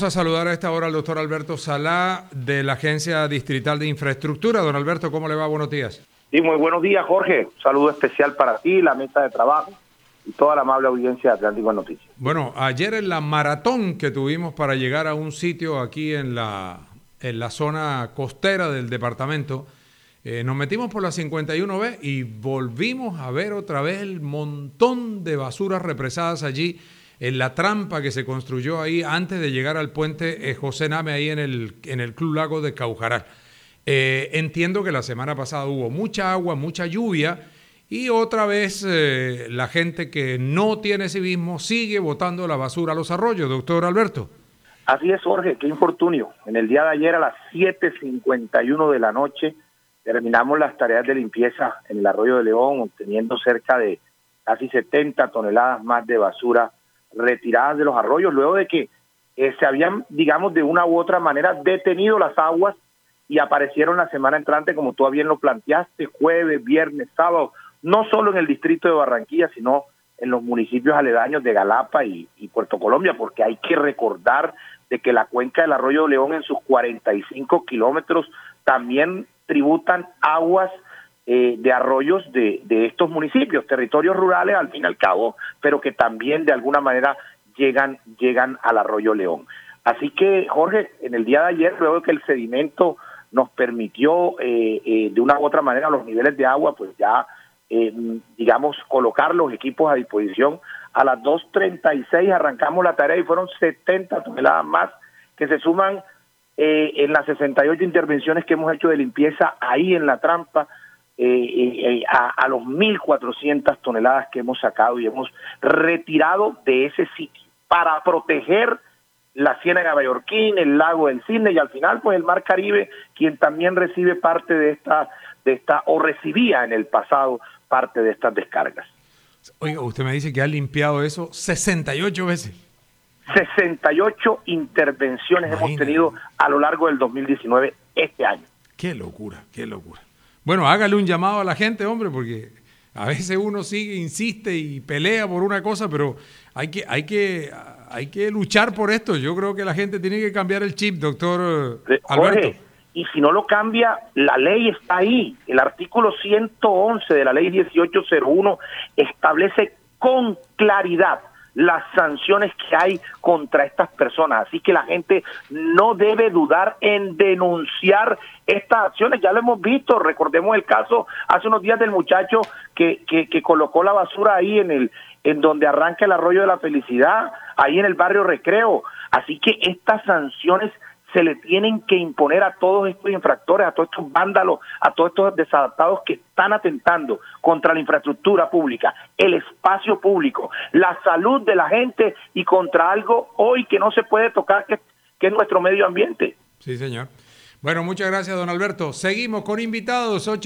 Vamos a saludar a esta hora al doctor Alberto Salá de la Agencia Distrital de Infraestructura. Don Alberto, ¿cómo le va? Buenos días. Sí, muy buenos días, Jorge. Un saludo especial para ti, la mesa de trabajo y toda la amable audiencia de Atlántico Noticias. Bueno, ayer en la maratón que tuvimos para llegar a un sitio aquí en la zona costera del departamento, nos metimos por la 51B y volvimos a ver otra vez el montón de basuras represadas allí en la trampa que se construyó ahí antes de llegar al puente José Name, ahí en el Club Lago de Caujaral. Entiendo que la semana pasada hubo mucha agua, mucha lluvia, y otra vez la gente que no tiene civismo sigue botando la basura a los arroyos, doctor Alberto. Así es, Jorge, qué infortunio. En el día de ayer a las 7:51 de la noche terminamos las tareas de limpieza en el Arroyo de León, obteniendo cerca de casi 70 toneladas más de basura retiradas de los arroyos, luego de que se habían, digamos, de una u otra manera detenido las aguas y aparecieron la semana entrante, como tú bien lo planteaste, jueves, viernes, sábado, no solo en el distrito de Barranquilla, sino en los municipios aledaños de Galapa y Puerto Colombia, porque hay que recordar de que la cuenca del Arroyo de León en sus 45 kilómetros también tributan aguas de arroyos de estos municipios, territorios rurales al fin y al cabo, pero que también de alguna manera llegan al Arroyo León. Así que, Jorge, en el día de ayer, luego de que el sedimento nos permitió de una u otra manera los niveles de agua, pues ya, digamos, colocar los equipos a disposición, a las 2:36 arrancamos la tarea y fueron 70 toneladas más que se suman en las 68 intervenciones que hemos hecho de limpieza ahí en la trampa, a los 1.400 toneladas que hemos sacado y hemos retirado de ese sitio para proteger la Ciénaga Mallorquín, el lago del Cisne y al final pues el Mar Caribe, quien también recibe parte de esta o recibía en el pasado parte de estas descargas. Oiga, usted me dice que ha limpiado eso 68 veces. 68 intervenciones hemos tenido a lo largo del 2019 este año. Qué locura, qué locura. Bueno, hágale un llamado a la gente, hombre, porque a veces uno sigue, insiste y pelea por una cosa, pero hay que luchar por esto. Yo creo que la gente tiene que cambiar el chip, doctor Alberto. Jorge, y si no lo cambia, la ley está ahí. El artículo 111 de la ley 1801 establece con claridad las sanciones que hay contra estas personas, así que la gente no debe dudar en denunciar estas acciones. Ya lo hemos visto, recordemos el caso hace unos días del muchacho que colocó la basura ahí en donde arranca el Arroyo de la Felicidad, ahí en el barrio Recreo, así que estas sanciones se le tienen que imponer a todos estos infractores, a todos estos vándalos, a todos estos desadaptados que están atentando contra la infraestructura pública, el espacio público, la salud de la gente y contra algo hoy que no se puede tocar, que es nuestro medio ambiente. Sí, señor. Bueno, muchas gracias, don Alberto. Seguimos con invitados.